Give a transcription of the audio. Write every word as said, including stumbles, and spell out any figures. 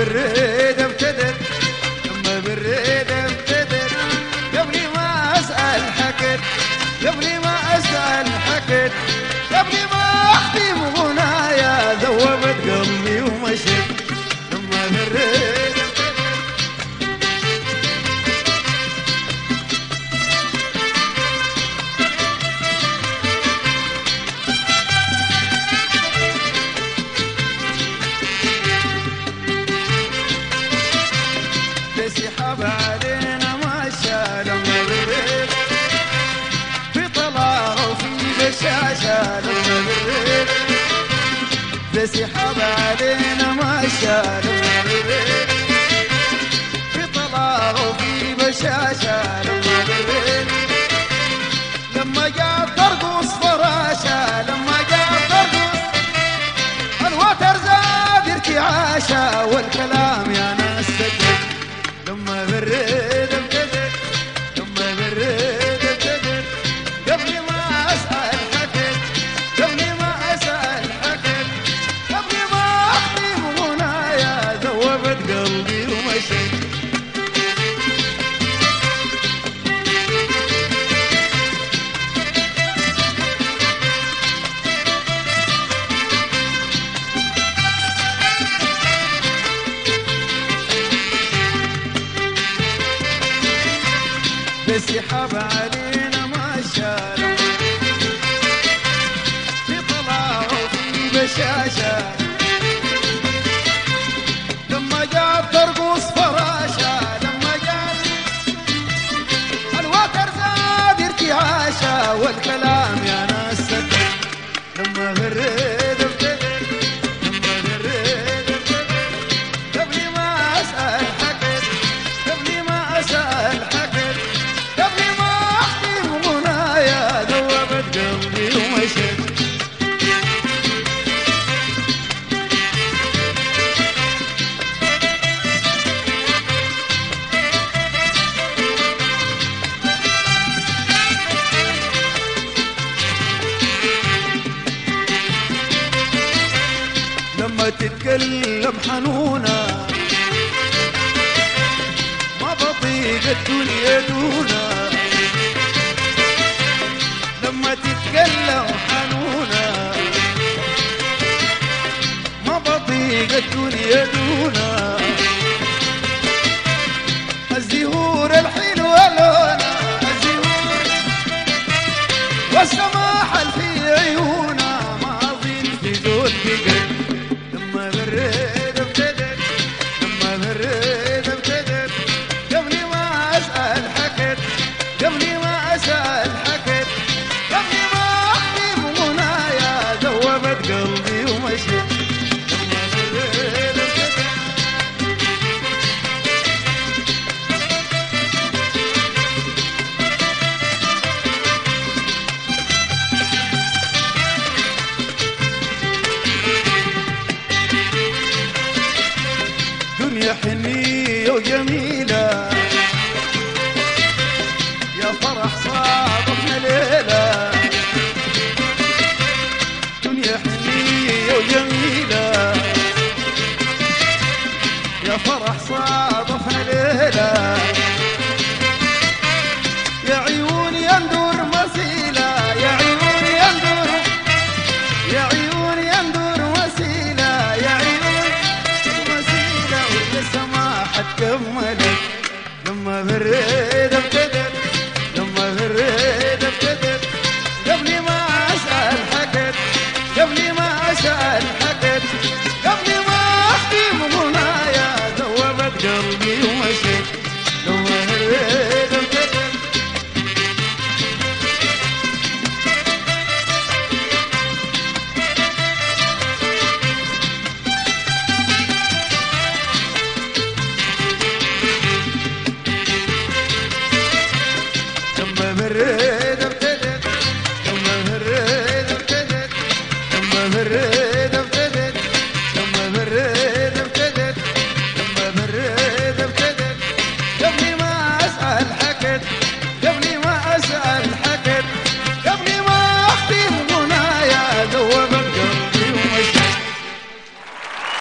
بالريد ابتدت، لما بالريد ابتدت قبل ما اسال حكت، قبل ما اسال حكت، قبل ما اختم غنايا ذوبت قلبي ومشت. لما بالريد سحب علينا مشى، لما بالريد في طلعه وفي بشاشة، لما بالريد سحب علينا مشى، لما بالريد في طلعه وفي بشاشة، لما بالريد لما جاء ترقص فراشة، لما جاء ترقص الوتر زاد ارتعاشة، والكلام يا ناس سكت. لما بالريد ابتدت، لما بالريد ابتدت قبل ما اسال حكت، قبل ما اسال حكت، قبل ما اختم غنايا ذوبت قلبي ومشت. سحب علينا مشى، في طلعه وفي بشاشة، لما جاء ترقص فراشة، لما جاء الوتر زاد ارتعاشة، والكلام يا ناس سكت. لما بالريد ابتدت، لما بالريد ابتدت قبل ما اسال حكت، قبل ما اسال حكت، قبل ما اختم غنايا ذوبت قلبي ومشت. لما تتكلم حنونة ما بطيق الدنيا دونا، لما تتكلم حنونة ما بطيق الدنيا دونا،